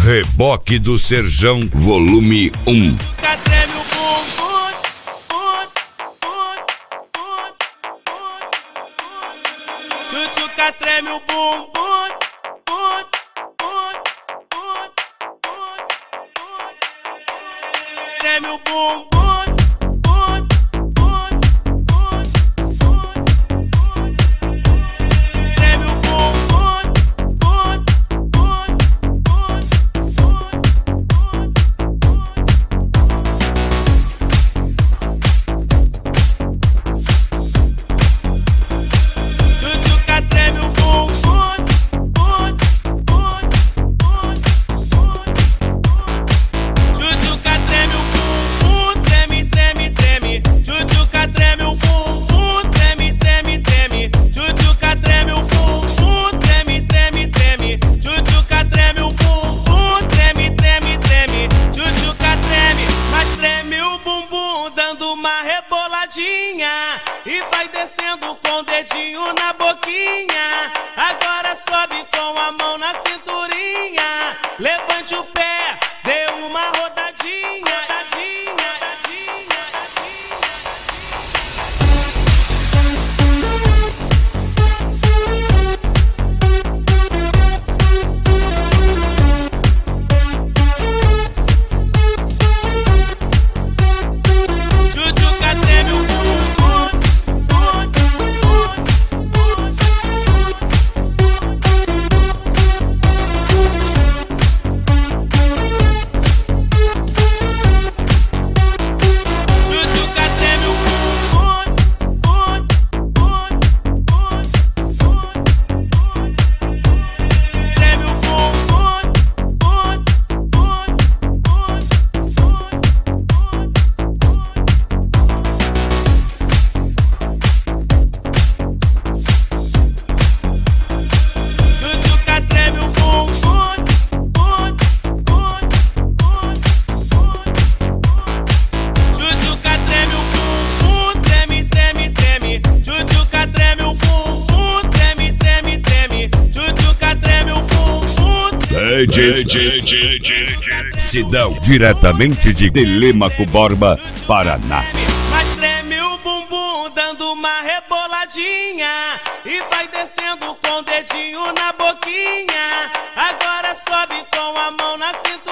Reboque do Serjão, volume 1. Treme o bumbum, tchutchuca treme o bumbum, treme o bumbum. E vai descendo com o dedinho na boquinha. Agora sobe com a mão na cinturinha. Levante o pé, dê uma rodadinha. Sidão, diretamente de Telêmaco Borba, Paraná. Mas treme o bumbum dando uma reboladinha. E vai descendo com o dedinho na boquinha. Agora sobe com a mão na cintura.